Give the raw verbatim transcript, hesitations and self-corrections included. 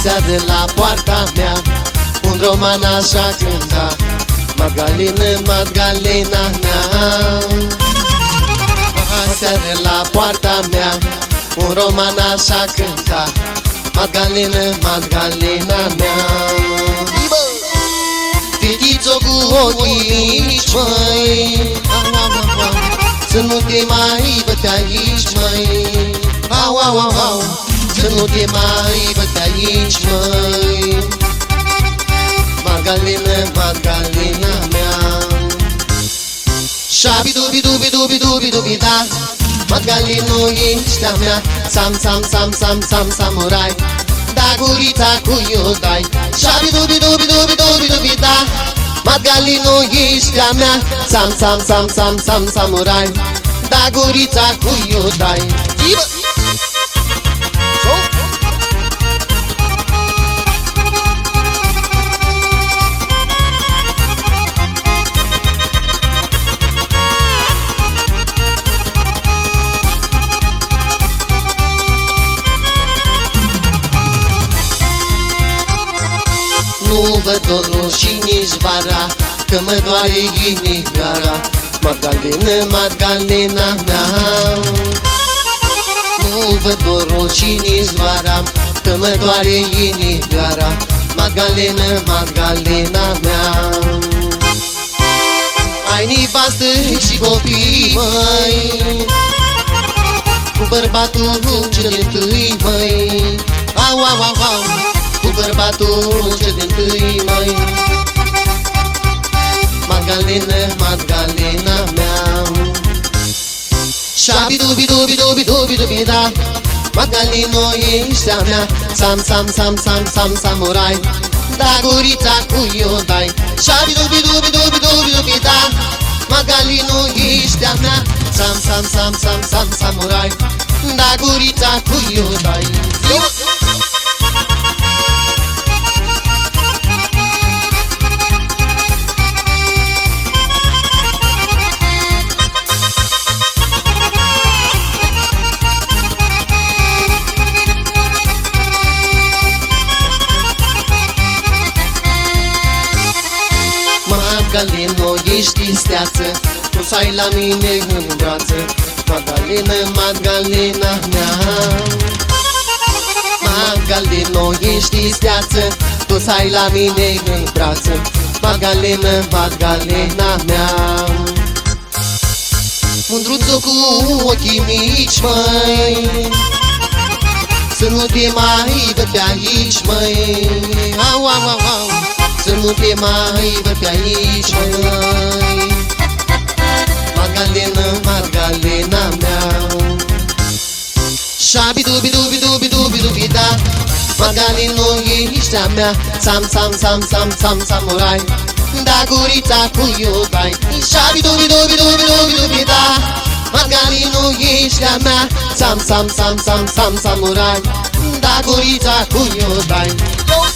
Aseară la poarta mea un roman așa cânta: Magdalena, Magdalena mea. Aseară la poarta mea un roman așa cânta: Magdalena, Magdalena mea. Fetițo cu ochii mici, măi, să nu te mai văd aici, măi. Au, au, au, au, să nu te mai văd aici, măi. Magdalena, Magdalena mea. Șabi-dubi-dubi-dubi-dubi-dubi-da, Magdalena ești a mea. Sam, sam, sam, sam, sam, samurai, da gurița cu iodai. Șabi-dubi-dubi-dubi-dubi-dubi-da, Magdalena ești a mea. Sam, sam, sam, sam, sam, samurai, da gurița cu iodai. Nu văd dorul și nici vara, că mă doare inimioara. Magdalena, Magdalena mea. Nu văd dorul și nici vara, că mă doare inimioara. Magdalena, Magdalena mea. Ai nevastă și copii, măi, cu bărbatul cel din-tâi, măi. Au, au, au, au, cu bărbatul cel din-tâi, măi. Magdalena, Magdalena mea. Șabi-dubi-dubi-dubi-dubi-dubi-da, Magdalena ești a mea. Sam, sam, sam, sam, sam, samurai, da gurița cu iodai. Șabi-dubi-dubi-dubi-dubi-da, Magdalena ești a mea. Sam, sam, sam, sam, sam, samurai, da gurița cu iodai. Magdalena ești isteață, tu să ai la mine în brață. Magdalena, Magdalena mea. Magdalena ești isteață, tu să ai la mine în brață. Magdalena, Magdalena mea. Mândruță cu ochii mici, măi, să nu te mai văd pe aici, măi. Au, au, au, au, să nu te mai văd pe aici, măi. Magdalena, Magdalena mea. Șabi-dubi-dubi-dubi-dubi-dubi-da, Magdalena ești a mea. Sam, sam, sam, sam, sam, samurai, da gurița cu iodai. Șabi-dubi-dubi-dubi-dubi-da, Magdalena ești a mea. Sam, sam, sam, sam, sam, samurai, da gurița cu iodai.